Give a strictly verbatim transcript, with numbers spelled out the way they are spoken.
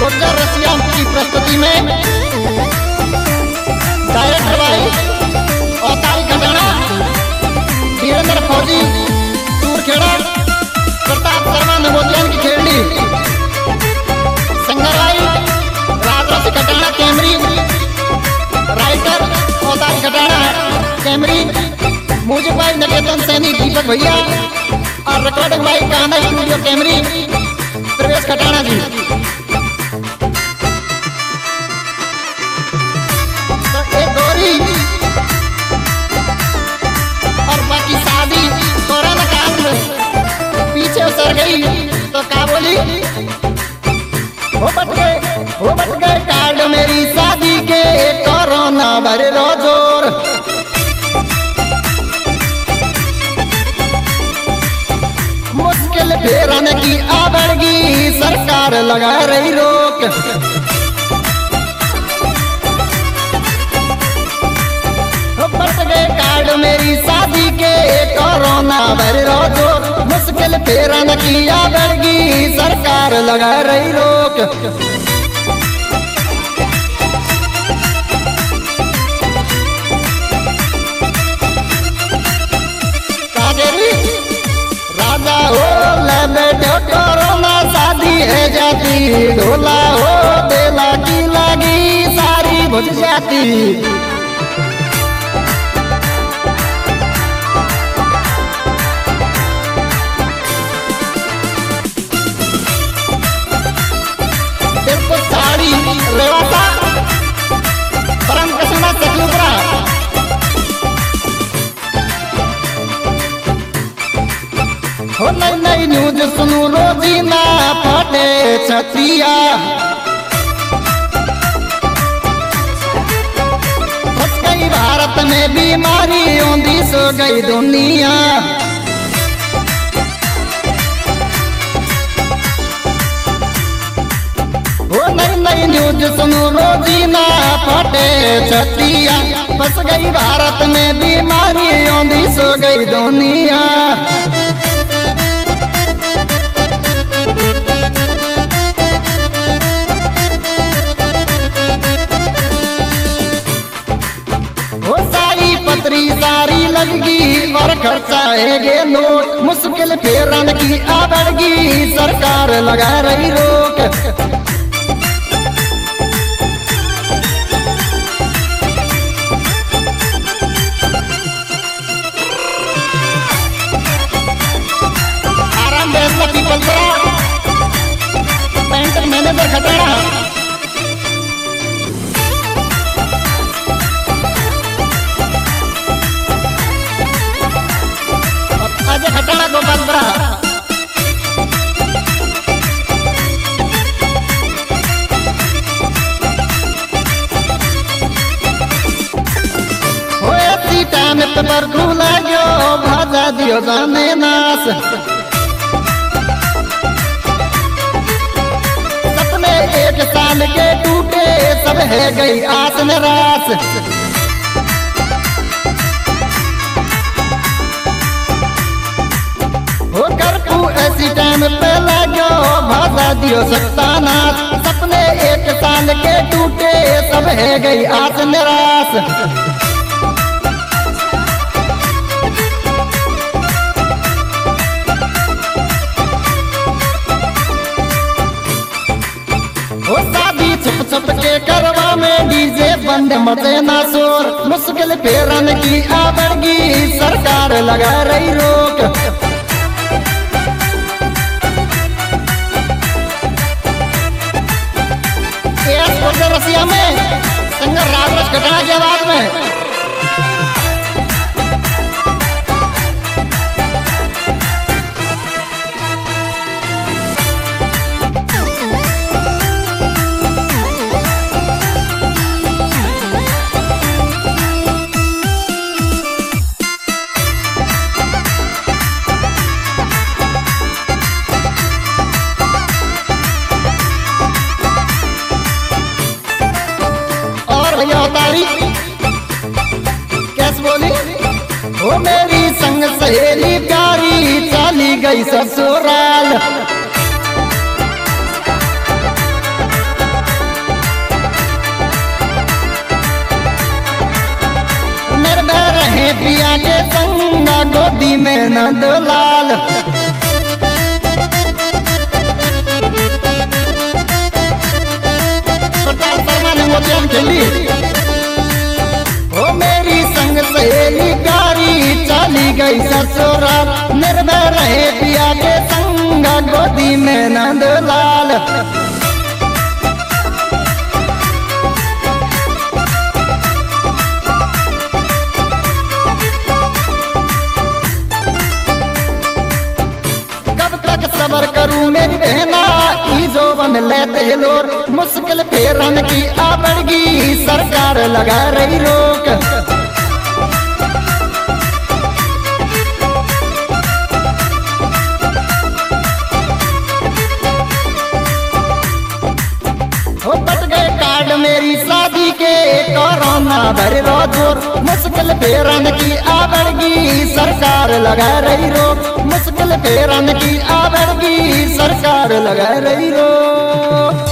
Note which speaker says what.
Speaker 1: गुर्जर रसिया की प्रस्तुति में डायरेक्टर भाई अवतारी खटाना, वीरेंद्र फौजी सूरखेड़ा, प्रताप शर्मा नवोदयन की खेड़ी, संगर भाई राजरस खटाना कैमरी, राइटर अवतारी खटाना कैमरी, मुझे भाई नकेतन सैनी दीपक भैया और रिकॉर्डिंग भाई कान्हा स्टूडियो कैमरी प्रवेश खटाना जी। तो एक गौरी और बाकी शादी कोरोना काल में पीछे उतर गई तो क्या बोली, हो बट गए हो बट गए कार्ड मेरी शादी के कोरोना भरे रो जोर। मुश्किल फेरन की आबड़गी सरकार लगा रही रोक। बट गए कार्ड मेरी शादी के कोरोना भर रोजो, मुश्किल फेरन की आबड़गी सरकार लगा रही रोक। राजा हो ले बैठो कोरोना शादी है जाती, ढोला हो बेला की लागी सारी बुझ जाती। देखो साड़ी रेवासा परम कसना चकलुपरा, हो नई नई न्यूज सुनू रोजीना फटे छतिया। फंस गई भारत में बीमारी ओंधी सो गई दुनिया। हो नई नई न्यूज सुनू रोजीना फटे छतिया। फंस गई भारत में बीमारी ओंधी सो गई दुनिया। पतरी सारी लगगी और खर्चाएंगे नोट, मुश्किल फेरन की आबड़गी सरकार लगा रही रोक। आराम बेहतर पीपल पेंटर मैनेजर खटाना, अजय खटाना गोपाल बरा, टाइम पे बरखू लागो भाजा दियो जाने नास। सपने एक साल के टूटे सब है गई आस निराश। हो करफू ऐसी टाइम पे लागो भाजा दियो सत्तानाश। सपने एक साल के टूटे सब है गई आस निराश। हो शादी छुप छुप के करवा में डीजे बंद मचे ना शोर, मुश्किल फेरन की आबड़गी सरकार लगा रही रोक। रसिया में संगर राजरस खटाना की आवाज में कैसे बोली, हो मेरी संग सहेली प्यारी चली गई ससुराल। पिया के संग गोदी में नंद लाल। खेली ओ मेरी संग सहेली प्यारी चली गई ससुराल। निर्भय रहे पिया के संग गोदी में नंद लाल। सबर करूं मेरी बहना ई जोवन लेते लोर। मुश्किल फेरन की आवड़गी सरकार लगा रही रोक। हो बट गए कार्ड मेरी शादी के कोरोना भरे जोर। मुश्किल फेरन की आवड़गी सरकार लगा रही रोक। मुश्किल फेरन की आवड़गी सरकार लगा रही रोक।